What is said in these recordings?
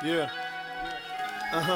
Yeah. Aha.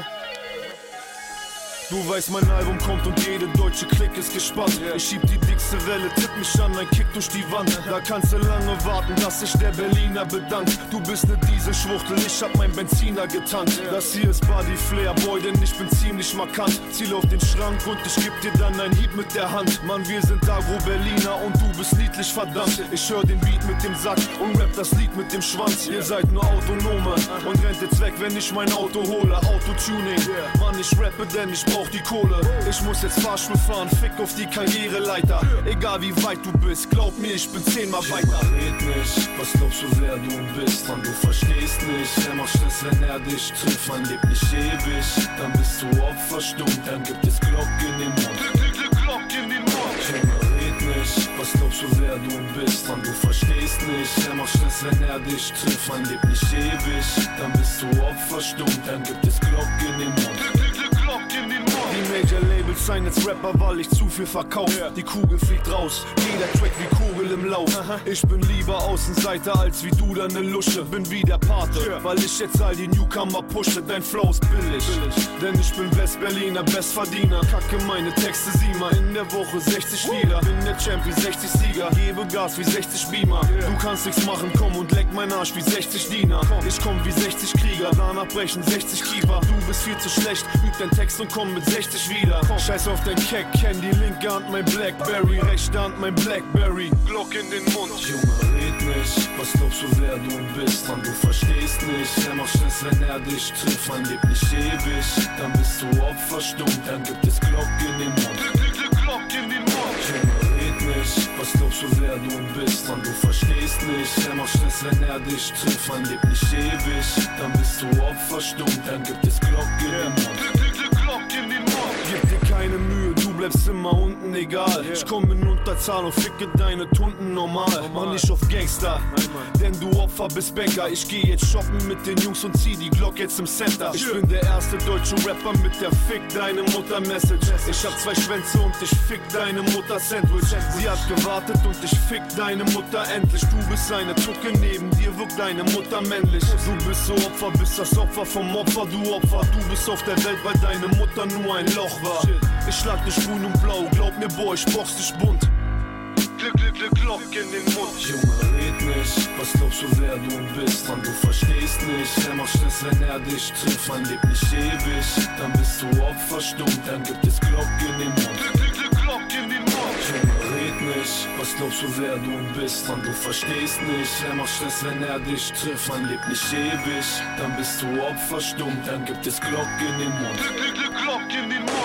Du weißt, mein Album kommt und jede deutsche Klick ist gespannt. Ich schieb die dickste Welle, tipp mich an, ein Kick durch die Wand. Da kannst du lange warten, dass sich der Berliner bedankt. Du bist ne Dieselschwuchtel, ich hab mein Benziner getankt. Das hier ist Body Flair, Boy, denn ich bin ziemlich markant. Ziel auf den Schrank und ich geb dir dann ein Hieb mit der Hand. Mann, wir sind Agro-Berliner und du bist niedlich, verdammt. Ich hör den Beat mit dem Sack und rap das Lied mit dem Schwanz. Ihr seid nur Autonome und rennt jetzt weg, wenn ich mein Auto hole. Autotuning, Mann, ich rappe, denn ich brauch die Kohle. Ich muss jetzt Fahrstuhl fahren, fick auf die Karriereleiter. Egal wie weit du bist, glaub mir, ich bin 10-mal weiter. Red nicht, was glaubst du, wer du bist? Mann, du verstehst nicht. Er macht Stress, wenn er dich trifft. Man lebt nicht ewig, dann bist du opferstumm. Dann gibt es Glock in den Mund. Glock in den Mund. Junge, red nicht, was glaubst du, wer du bist? Mann, du verstehst nicht. Er macht Stress, wenn er dich trifft. Man lebt nicht ewig, dann bist du opferstumm. Dann gibt es Glock in den Mund. Die Major-Labels sein jetzt Rapper, weil ich zu viel verkauf. Die Kugel fliegt raus, jeder Track wie Kugel im Lauf. Ich bin lieber Außenseiter als wie du da ne Lusche. Bin wie der Pate, weil ich jetzt all die Newcomer pushe. Dein Flow ist billig, denn ich bin West-Berliner, Bestverdiener. Kacke meine Texte, sieh mal in der Woche 60 Lieder. Bin der Champ wie 60 Sieger, gebe Gas wie 60 Beamer. Du kannst nichts machen, komm und leck mein Arsch wie 60 Diener. Ich komm wie 60 Krieger, danach brechen 60 Keeper. Du bist viel zu schlecht, üb dein Text und komm mit 60 wieder. Scheiß auf dein Keck, kenn die linke Hand mein Blackberry, rechte Hand mein Blackberry. Glock in den Mund. Junge, red nicht, was glaubst du, wer du bist? Mann, du verstehst nicht. Er macht Stress, wenn er dich trifft. Man lebt nicht ewig, dann bist du opferstumm. Dann gibt es Glock in den Mund. Glock in den Mund. Junge, red nicht, was glaubst du, wer du bist? Mann, du verstehst nicht. Er macht Stress, wenn er dich trifft. Man lebt nicht ewig, dann bist du opferstumm. Dann gibt es Glock in den Mund. Gib dir keine Mühe, du bleibst immer unten, egal. Ich komm in Unterzahl und ficke deine Tunden normal. Mann, nicht auf Gangster, denn du Opfer bist Banker. Ich geh jetzt shoppen mit den Jungs und zieh die Glock jetzt im Center. Ich bin der erste deutsche Rapper mit der Fick deine Mutter Message. Ich hab 2 Schwänze und ich fick deine Mutter Sandwich. Sie hat gewartet und ich fick deine Mutter endlich. Du bist eine Tucke, neben dir wirkt deine Mutter männlich. Du bist so Opfer, bist das Opfer vom Opfer, du Opfer. Du bist auf der Welt, weil deine Mutter nur ein Loch war. Ich schlag dich grün und blau, glaub mir, boah, ich box dich bunt. Glock in den Mund. Junge, red nicht, was glaubst du, wer du bist? Mann, du verstehst nicht. Er macht Stress, wenn er dich trifft. Man lebt nicht ewig, dann bist du opferstumm. Dann gibt es Glock in den Mund. Glock in den Mund. Junge, red nicht, was glaubst du, wer du bist? Mann, du verstehst nicht. Er macht Stress, wenn er dich trifft. Man lebt nicht ewig, dann bist du opferstumm. Dann gibt es Glock in den Mund. Glock in den Mund.